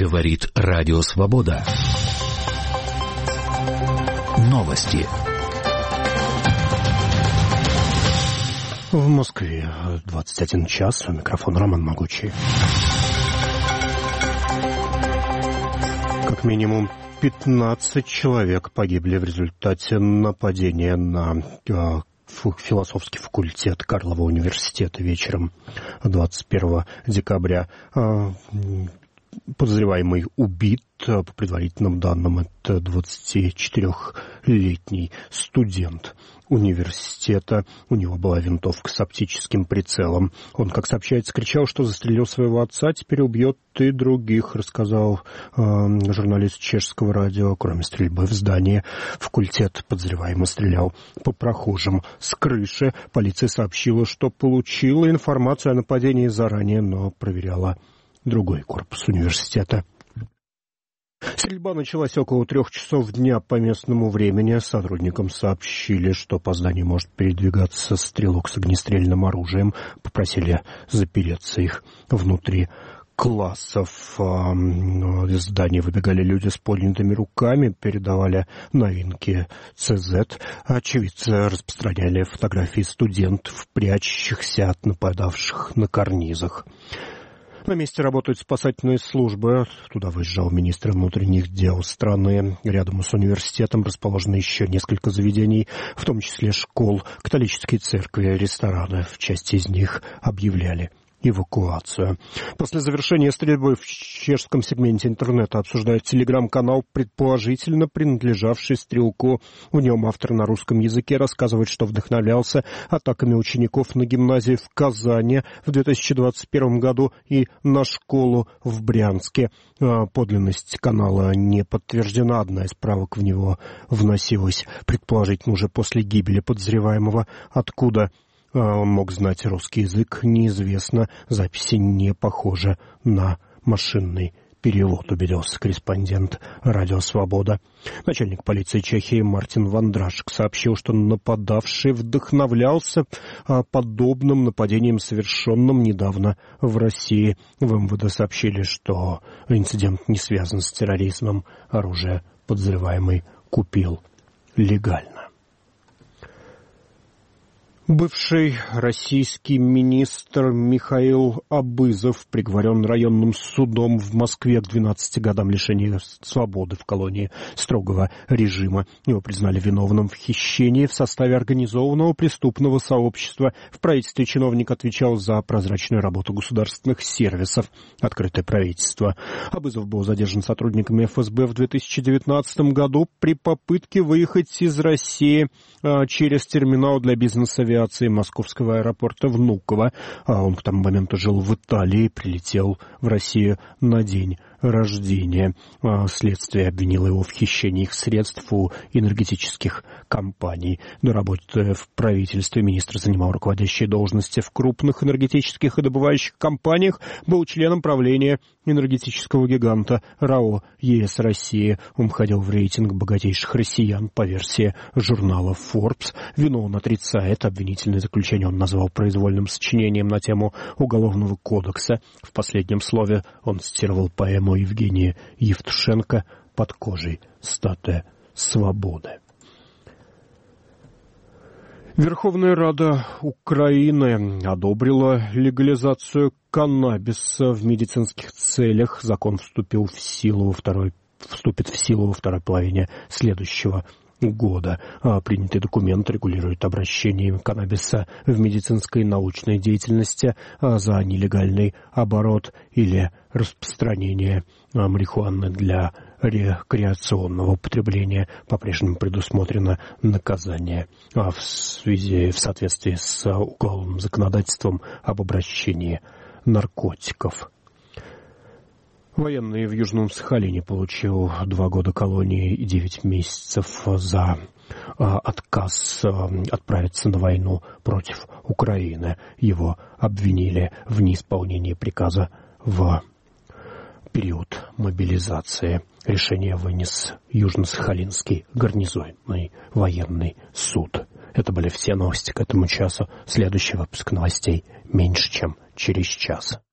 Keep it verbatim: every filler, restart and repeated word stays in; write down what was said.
Говорит Радио Свобода. Новости. В Москве двадцать один час. Микрофон Роман Могучий. Как минимум пятнадцать человек погибли в результате нападения на философский факультет Карлова университета вечером двадцать первого декабря. Подозреваемый убит. По предварительным данным, это двадцатичетырёхлетний студент университета. У него была винтовка с оптическим прицелом. Он, как сообщается, кричал, что застрелил своего отца, теперь убьет и других, рассказал э, журналист чешского радио. Кроме стрельбы в здании, факультет подозреваемый стрелял по прохожим с крыши. Полиция сообщила, что получила информацию о нападении заранее, но проверяла другой корпус университета. Стрельба началась около трех часов дня по местному времени. Сотрудникам сообщили, что по зданию может передвигаться стрелок с огнестрельным оружием. Попросили запереться их внутри классов. Из здания выбегали люди с поднятыми руками, передавали новинки цэ зет. Очевидцы распространяли фотографии студентов, прячущихся от нападавших на карнизах. На месте работают спасательные службы. Туда выезжал министр внутренних дел страны. Рядом с университетом расположено еще несколько заведений, в том числе школ, католические церкви, рестораны. В части из них объявляли эвакуацию. После завершения стрельбы в чешском сегменте интернета обсуждает телеграм-канал, предположительно принадлежавший стрелку. В нем автор на русском языке рассказывает, что вдохновлялся атаками учеников на гимназии в Казани в две тысячи двадцать первом году и на школу в Брянске. Подлинность канала не подтверждена. Одна из правок в него вносилась, предположительно, уже после гибели подозреваемого. Откуда он мог знать русский язык, неизвестно. Записи не похожи на машинный перевод, убедился корреспондент Радио Свобода. Начальник полиции Чехии Мартин Вандрашек сообщил, что нападавший вдохновлялся подобным нападением, совершенным недавно в России. В эм вэ дэ сообщили, что инцидент не связан с терроризмом. Оружие подозреваемый купил легально. Бывший российский министр Михаил Абызов приговорен районным судом в Москве к двенадцати годам лишения свободы в колонии строгого режима. Его признали виновным в хищении в составе организованного преступного сообщества. В правительстве чиновник отвечал за прозрачную работу государственных сервисов. Открытое правительство. Абызов был задержан сотрудниками эф эс бэ в две тысячи девятнадцатом году при попытке выехать из России через терминал для бизнес-авиации московского аэропорта Внуково. Он к тому моменту жил в Италии, прилетел в Россию на день рождения. Следствие обвинило его в хищении их средств у энергетических компаний. До работы в правительстве министр занимал руководящие должности в крупных энергетических и добывающих компаниях, был членом правления энергетического гиганта РАО ЕС Россия. Он входил в рейтинг богатейших россиян по версии журнала Forbes. Вину он отрицает. Обвинительное заключение он назвал произвольным сочинением на тему Уголовного кодекса. В последнем слове он цитировал поэму Евгения Евтушенко «Под кожей статуя свободы». Верховная Рада Украины одобрила легализацию каннабиса в медицинских целях. Закон вступил в силу во второй, вступит в силу во второй половине следующего года. Принятый документ регулирует обращение каннабиса в медицинской и научной деятельности, за нелегальный оборот или распространение марихуаны для рекреационного употребления по-прежнему предусмотрено наказание в связи в соответствии с уголовным законодательством об обращении наркотиков. Военный в Южном Сахалине получил два года колонии и девять месяцев за отказ отправиться на войну против Украины. Его обвинили в неисполнении приказа в период мобилизации. Решение вынес Южно-Сахалинский гарнизонный военный суд. Это были все новости к этому часу. Следующий выпуск новостей меньше, чем через час.